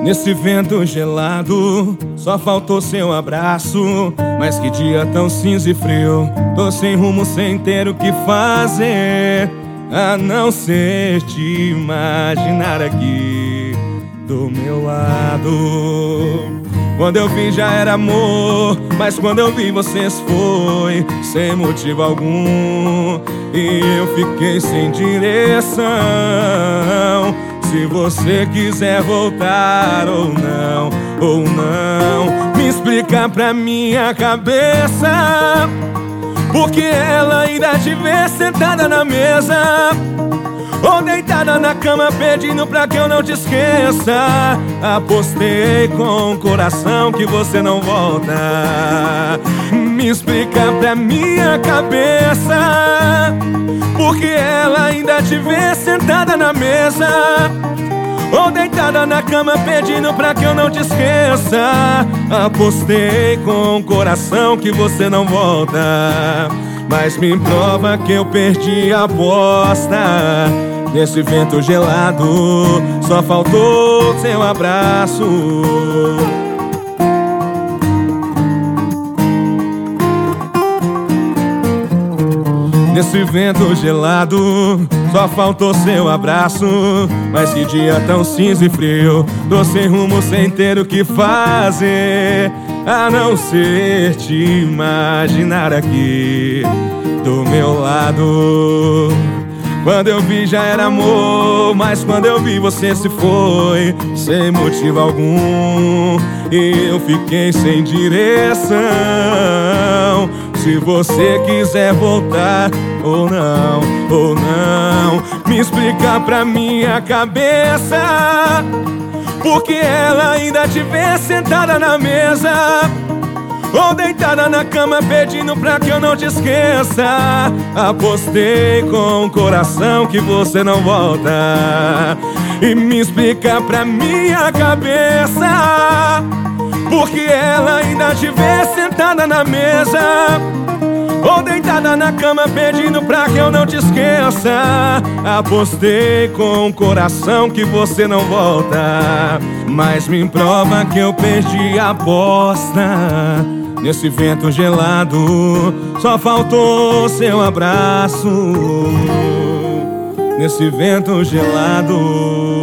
Nesse vento gelado, só faltou seu abraço. Mas que dia tão cinza e frio. Tô sem rumo, sem ter o que fazer, a não ser te imaginar aqui do meu lado. Quando eu vi já era amor, mas quando eu vi vocês foi sem motivo algum. E eu fiquei sem direção. Se você quiser voltar ou não, me explica pra minha cabeça. Porque ela ainda te vê sentada na mesa ou deitada na cama pedindo pra que eu não te esqueça. Apostei com o coração que você não volta. Me explica pra minha cabeça. Porque ela ainda te vê sentada na mesa ou deitada na cama pedindo pra que eu não te esqueça. Apostei com o coração que você não volta, mas me prova que eu perdi a aposta. Nesse vento gelado, só faltou seu abraço. Nesse vento gelado, só faltou seu abraço. Mas que dia tão cinza e frio. Tô sem rumo, sem ter o que fazer, a não ser te imaginar aqui do meu lado. Quando eu vi já era amor, mas quando eu vi você se foi sem motivo algum. E eu fiquei sem direção. Se você quiser voltar ou não, me explica pra minha cabeça. Porque ela ainda te vê sentada na mesa ou deitada na cama pedindo pra que eu não te esqueça. Apostei com o coração que você não volta. E me explica pra minha cabeça. Porque ela ainda te vê sentada na mesa ou deitada na cama pedindo pra que eu não te esqueça. Apostei com o coração que você não volta, mas me prova que eu perdi a aposta. Nesse vento gelado, só faltou seu abraço. Nesse vento gelado.